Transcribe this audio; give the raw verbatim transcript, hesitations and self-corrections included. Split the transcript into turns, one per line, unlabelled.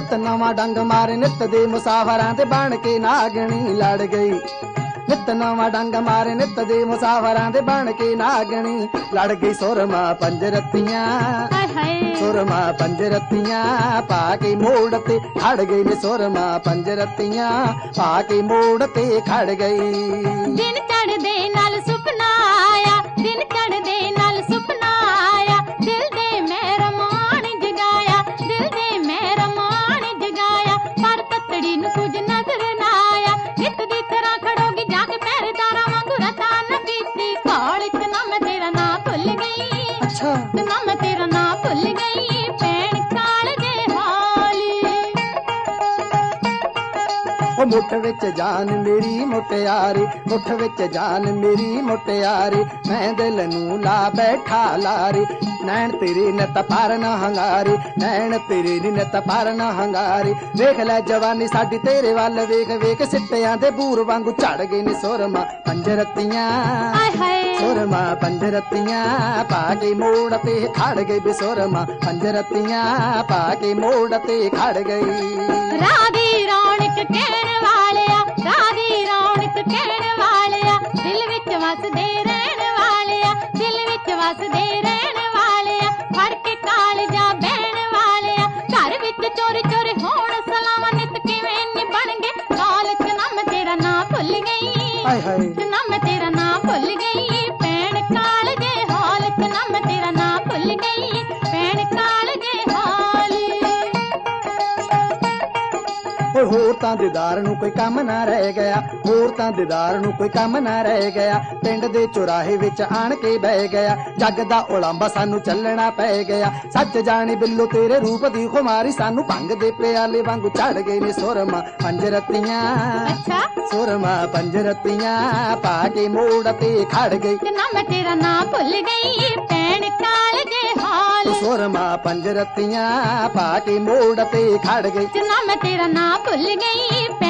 नित नवा डंग मारे नित दे मुसाफरां ते बन के नागणी लड़ गई। नित नवा डंग मारे नित दे मुसाफरां ते बन के नागणी लड़ गई। सुरमा पंजरतियां सुरमा पंजरतियां पा के मोड़ ते खड़ गई ने। सुरमा पंजरतियां पा के मोड़ ते खड़ गई।
दिन चढ़दे नाल सुपना आया, दिन चढ़दे नाल सुपना आया, दिल दे मेरा मान जगाया, दिल दे मेरा मान जगाया, पर ततड़ी नूं कुछ नजर ना आया। नित दी तरह खड़ोगी जाके पहरेदारा वांगू रता न कीती काल च ना मैं तेरा ना भुल गई।
अच्छा
ना मैं तेरा ना भुल गई भैन काल दे हाली।
ओ मुठ विच जान मेरी मुटियारी, मुठ विच जान मेरी मुटियारी, मैं दिल नूं ला बैठा लारी। नैन तेरी नित पर न हंगारी, नैन तेरी नित पर न हंगारी। वेख लै जवानी साडी तेरे वल वेख वेख, सिट्टियां दे बूर वांगू झड़ गई ने। सुरमा पंजरतियां सुरमा पंजरतियां पा के मोड़ ते खड़ गई। बेसुरमा पंजरतियां पा के मोड़ ते खड़ गई।
राधी रौनक कहण वालिया, राधी रौनक कहण वालिया, दिल विच वसदे रहण वालिया, दिल विच वसदे रहण वालिया, फड़ के कालजा बहण वालिया, घर विच चोरी चोरी होण सलावां नित किवें नी बन गए। काल च ना मैं तेरा ना भुल गई,
हाय हाय
ना मैं तेरा ना भुल गई भैन काल दे हाल च ना मैं तेरा ना भुल गई भैन काल दे हाली।
होर तां दीदार नूं कोई कम ना रह गया, होर तां दीदार नूं कोई कम ना रह गया। पिंड दे चौराहे विच आण के बह गया, जग दा उलांबा सानू चलना पै गया। सच जानी बिल्लो तेरे रूप दी खुमारी, सानू भंग दे प्याले वांगू चढ़ गए ने। सुरमा पंजरतियां
अच्छा
सुरमा पंजरतियां पा के मोड़ ते खड़ गई।
ना मैं तेरा ना भुल गई भैन काल दे हाल।
सुरमा पंजरतियां पा के मोड़ ते खड़ गई।
ना मैं तेरा ना भुल गई।